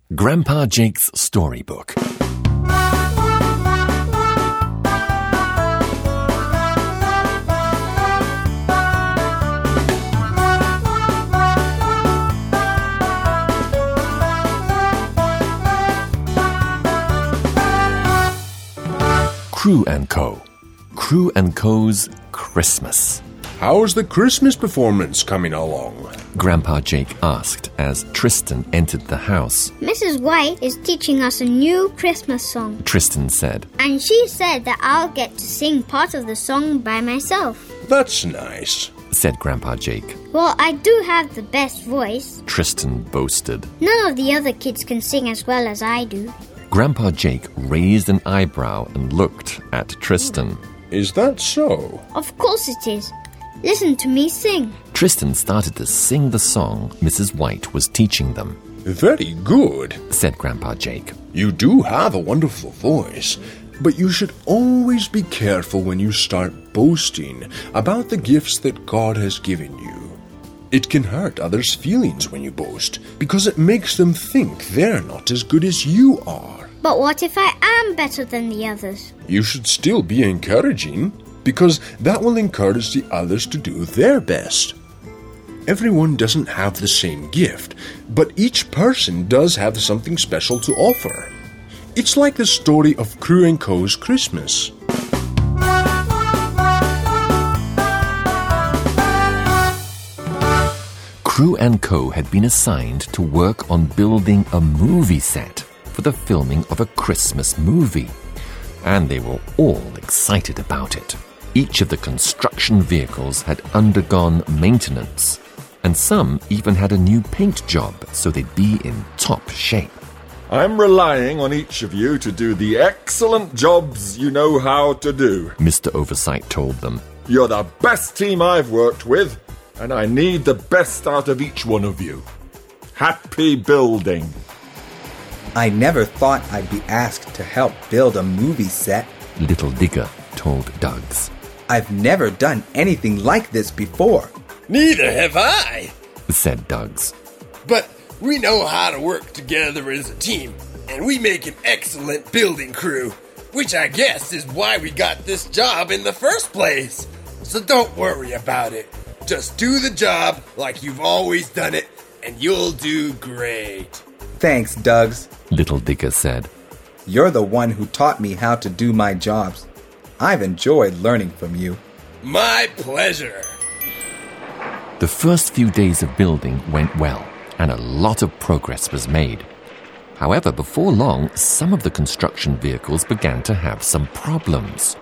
Grandpa Jake's Storybook. Crew and Co. Crew and Co.'s Christmas. How's the Christmas performance coming along? Grandpa Jake asked as Tristan entered the house. Mrs. White is teaching us a new Christmas song. Tristan said. And she said that I'll get to sing part of the song by myself. That's nice, said Grandpa Jake. Well, I do have the best voice. Tristan boasted. None of the other kids can sing as well as I do. Grandpa Jake raised an eyebrow and looked at Tristan. Is that so? Of course it is. Listen to me sing. Tristan started to sing the song Mrs. White was teaching them. Very good, said Grandpa Jake. You do have a wonderful voice, but you should always be careful when you start boasting about the gifts that God has given you. It can hurt others' feelings when you boast, because it makes them think they're not as good as you are. But what if I am better than the others? You should still be encouraging, because that will encourage the others to do their best. Everyone doesn't have the same gift, but each person does have something special to offer. It's like the story of Crew and Co.'s Christmas. Crew and Co. had been assigned to work on building a movie set for the filming of a Christmas movie, and they were all excited about it. Each of the construction vehicles had undergone maintenance, and some even had a new paint job so they'd be in top shape. I'm relying on each of you to do the excellent jobs you know how to do, Mr. Oversight told them. You're the best team I've worked with, and I need the best out of each one of you. Happy building. I never thought I'd be asked to help build a movie set, Little Digger told Dugs. I've never done anything like this before. Neither have I, said Dugs. But we know how to work together as a team, and we make an excellent building crew, which I guess is why we got this job in the first place. So don't worry about it. Just do the job like you've always done it, and you'll do great. Thanks, Dugs, Little Digger said. You're the one who taught me how to do my jobs. I've enjoyed learning from you. My pleasure. The first few days of building went well, and a lot of progress was made. However, before long, some of the construction vehicles began to have some problems.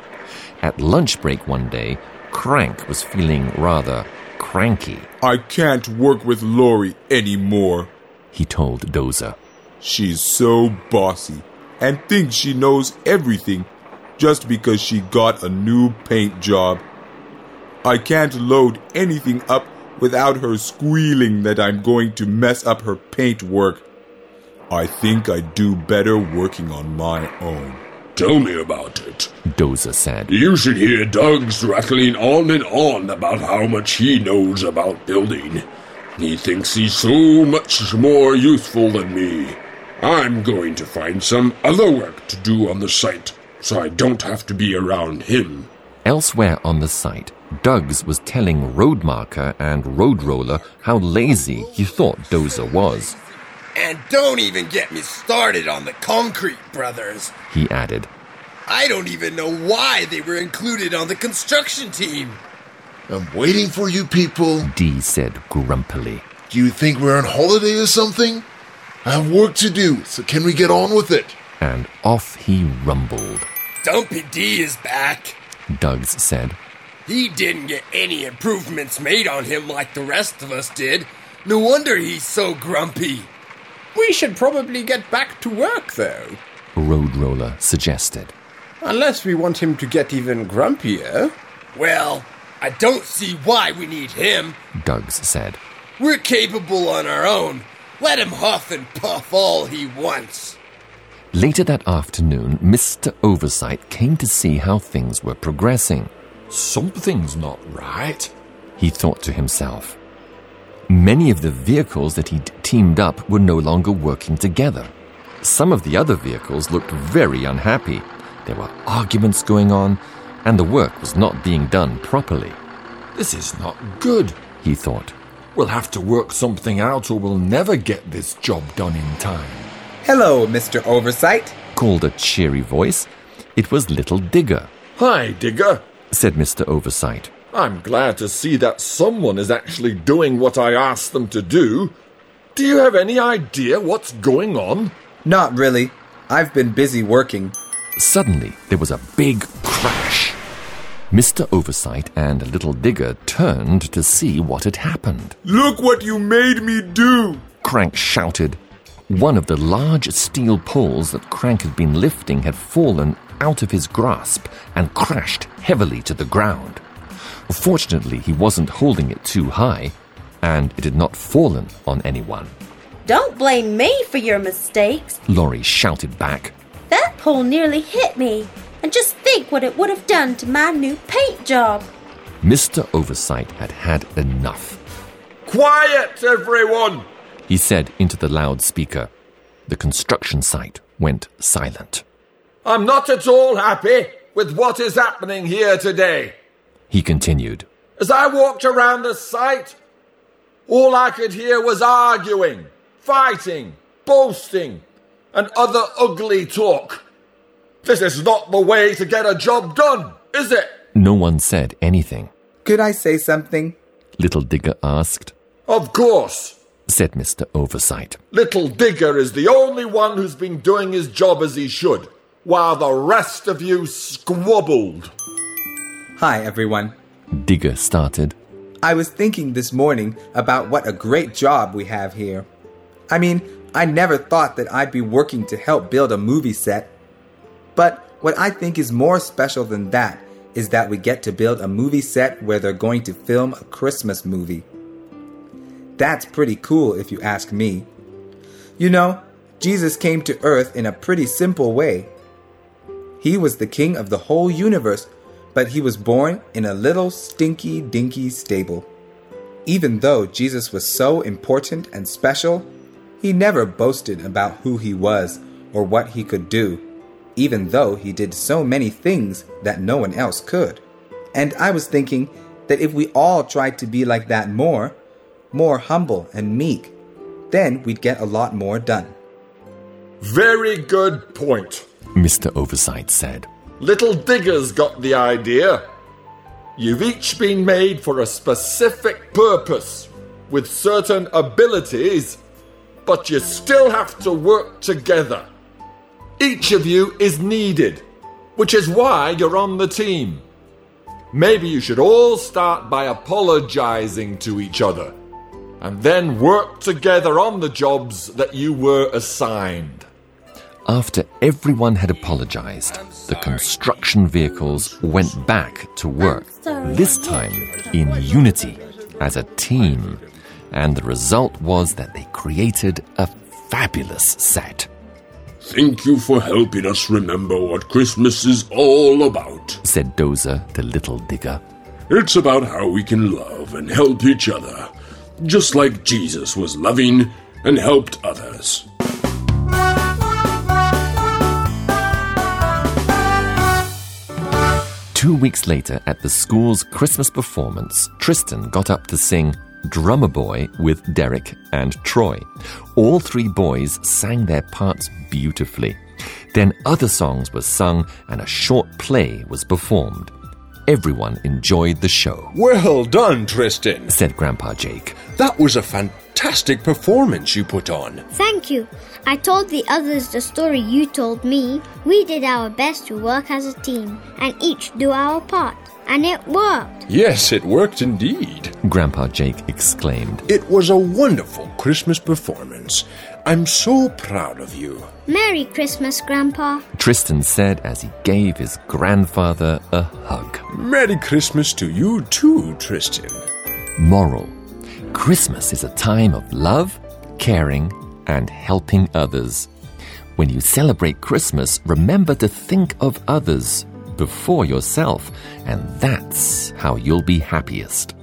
At lunch break one day, Crank was feeling rather cranky. I can't work with Lori anymore, he told Dozer. She's so bossy and thinks she knows everything just because she got a new paint job. I can't load anything up without her squealing that I'm going to mess up her paint work. I think I'd do better working on my own. Tell me about it, Dozer said. You should hear Doug's rattling on and on about how much he knows about building. He thinks he's so much more useful than me. I'm going to find some other work to do on the site, so I don't have to be around him. Elsewhere on the site, Dugs was telling Roadmarker and Road Roller how lazy he thought Dozer was. And don't even get me started on the Concrete Brothers, he added. I don't even know why they were included on the construction team. I'm waiting for you people, Dee said grumpily. Do you think we're on holiday or something? I have work to do, so can we get on with it? And off he rumbled. Dumpy D is back, Dugs said. He didn't get any improvements made on him like the rest of us did. No wonder he's so grumpy. We should probably get back to work, though, Road Roller suggested. Unless we want him to get even grumpier. Well, I don't see why we need him, Dugs said. We're capable on our own. Let him huff and puff all he wants. Later that afternoon, Mr. Oversight came to see how things were progressing. Something's not right, he thought to himself. Many of the vehicles that he'd teamed up were no longer working together. Some of the other vehicles looked very unhappy. There were arguments going on, and the work was not being done properly. This is not good, he thought. We'll have to work something out or we'll never get this job done in time. Hello, Mr. Oversight, called a cheery voice. It was Little Digger. Hi, Digger, said Mr. Oversight. I'm glad to see that someone is actually doing what I asked them to do. Do you have any idea what's going on? Not really. I've been busy working. Suddenly, there was a big crash. Mr. Oversight and Little Digger turned to see what had happened. Look what you made me do! Crank shouted. One of the large steel poles that Crank had been lifting had fallen out of his grasp and crashed heavily to the ground. Fortunately, he wasn't holding it too high, and it had not fallen on anyone. Don't blame me for your mistakes, Laurie shouted back. That pole nearly hit me, and just think what it would have done to my new paint job. Mr. Oversight had had enough. Quiet, everyone, he said into the loudspeaker. The construction site went silent. I'm not at all happy with what is happening here today, he continued. As I walked around the site, all I could hear was arguing, fighting, boasting, and other ugly talk. This is not the way to get a job done, is it? No one said anything. Could I say something? Little Digger asked. Of course, said Mr. Oversight. Little Digger is the only one who's been doing his job as he should, while the rest of you squabbled. Hi, everyone. Digger started. I was thinking this morning about what a great job we have here. I mean, I never thought that I'd be working to help build a movie set. But what I think is more special than that is that we get to build a movie set where they're going to film a Christmas movie. That's pretty cool if you ask me. You know, Jesus came to earth in a pretty simple way. He was the king of the whole universe, but he was born in a little stinky dinky stable. Even though Jesus was so important and special, he never boasted about who he was or what he could do, even though he did so many things that no one else could. And I was thinking that if we all tried to be like that more humble and meek, then we'd get a lot more done. Very good point, Mr. Oversight said. Little Digger's got the idea. You've each been made for a specific purpose, with certain abilities, but you still have to work together. Each of you is needed, which is why you're on the team. Maybe you should all start by apologizing to each other, and then work together on the jobs that you were assigned. After everyone had apologized, the construction vehicles went back to work, this time in unity, as a team. And the result was that they created a fabulous set. Thank you for helping us remember what Christmas is all about, said Dozer to Little Digger. It's about how we can love and help each other, just like Jesus was loving and helped others. Two weeks later, at the school's Christmas performance, Tristan got up to sing Drummer Boy with Derek and Troy. All three boys sang their parts beautifully. Then other songs were sung and a short play was performed. Everyone enjoyed the show. Well done, Tristan, said Grandpa Jake. That was a fantastic performance you put on. Thank you. I told the others the story you told me. We did our best to work as a team and each do our part. And it worked. Yes, it worked indeed, Grandpa Jake exclaimed. It was a wonderful Christmas performance. I'm so proud of you. Merry Christmas, Grandpa, Tristan said as he gave his grandfather a hug. Merry Christmas to you too, Tristan. Moral: Christmas is a time of love, caring, and helping others. When you celebrate Christmas, remember to think of others before yourself, and that's how you'll be happiest.